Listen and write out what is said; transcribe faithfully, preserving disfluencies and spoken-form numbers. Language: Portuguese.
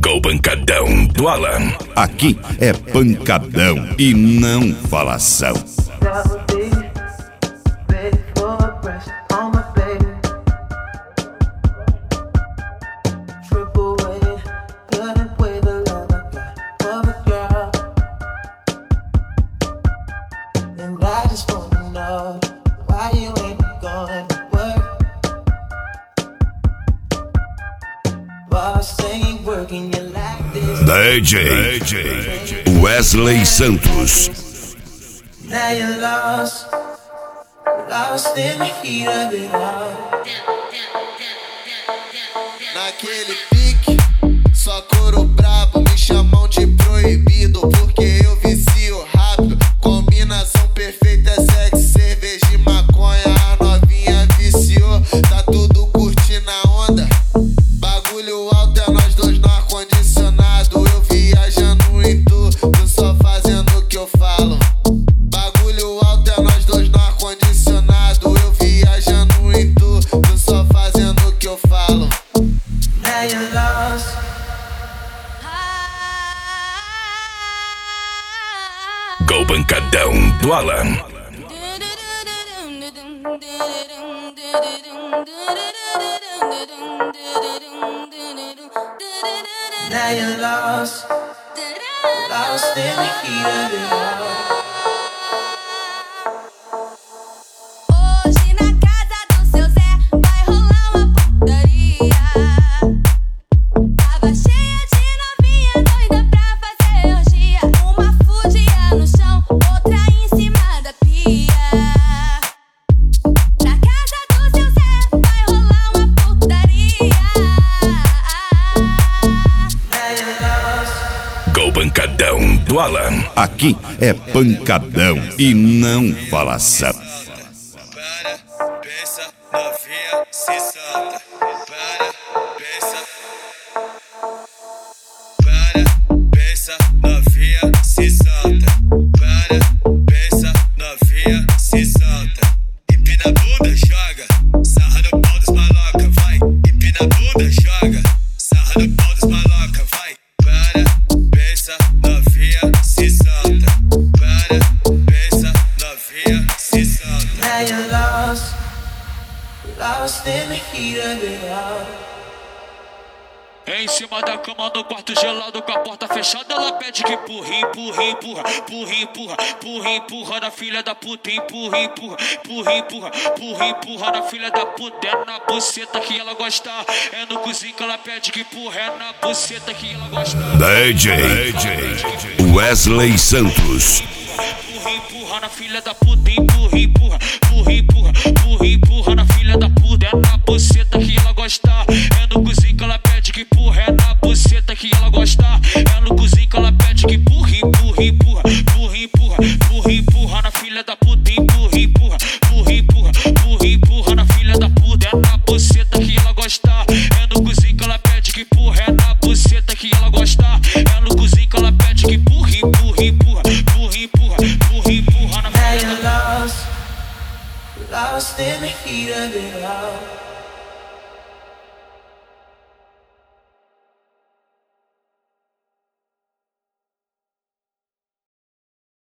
Com pancadão do Alan. Aqui é pancadão e não falação. D J, D J Wesley Santos. Now you're lost, lost in the heat of it all. Naquele pique, só couro brabo, me chamam de proibido, porque eu vicio rápido. Combinação perfeita, sexo, cerveja e maconha. A novinha viciou, tá tudo curtindo a onda. Bagulho alto é nós dois no ar-condicionado. Eu viajando em tu, tu só fazendo o que eu falo. Bagulho alto é nós dois no ar-condicionado. Eu viajando em tu, tu só fazendo o que eu falo. Now you're lost. Com pancadão do Alan. Now you're lost, lost in the heat of it all. Hoje na casa do seu Zé vai rolar uma putaria. Tava cheia de novinha doida pra fazer orgia. Uma fudia no chão, outra em cima da pia. Na casa do seu Zé vai rolar uma putaria. Com pancadão do Alan. Aqui é pancadão e não falação. Para, pensa, novinha, se solta. Para, pensa. Para, pensa, novinha, se solta. Para, pensa, novinha, se solta. Empina a bunda, joga. Sarra no pau dos maloca, vai. Empina a bunda, joga. Sarra no pau dos maloca, vai. Para, pensa, novinha, se solta. Para, pensa, novinha, se solta. Now you're lost, lost in the heat of it all. Em cima da cama no quarto gelado com a porta fechada, ela pede que empurra, empurra, empurra, empurra, empurra, empurra, empurra na filha da puta, empurra, empurra, empurra, empurra, empurra, empurra na filha da puta. É na buceta que ela gosta, é no cozinho que ela pede que empurra, é na buceta que ela gosta. D J, D J Wesley Santos. Empurra, empurra na filha da puta, empurra, empurra, empurra, empurra, empurra, empurra na filha da puta. É na buceta que ela gosta, é no cozinho que ela pede que empurra, é na buceta que ela gosta, é no cozinho que ela pede que empurra, empurra, empurra, empurra, empurra, empurra, empurra na filha da puta, empurra, empurra, empurra, empurra, empurra, empurra na filha da puta. É na buceta que ela gosta, é no cozinho que ela pede que empurra, é na buceta que ela gosta, é no cozinho que ela pede que empurra, empurra, empurra, empurra, empurra, empurra, empurra na Now filha you're da puta. lost, lost in the heat of it all.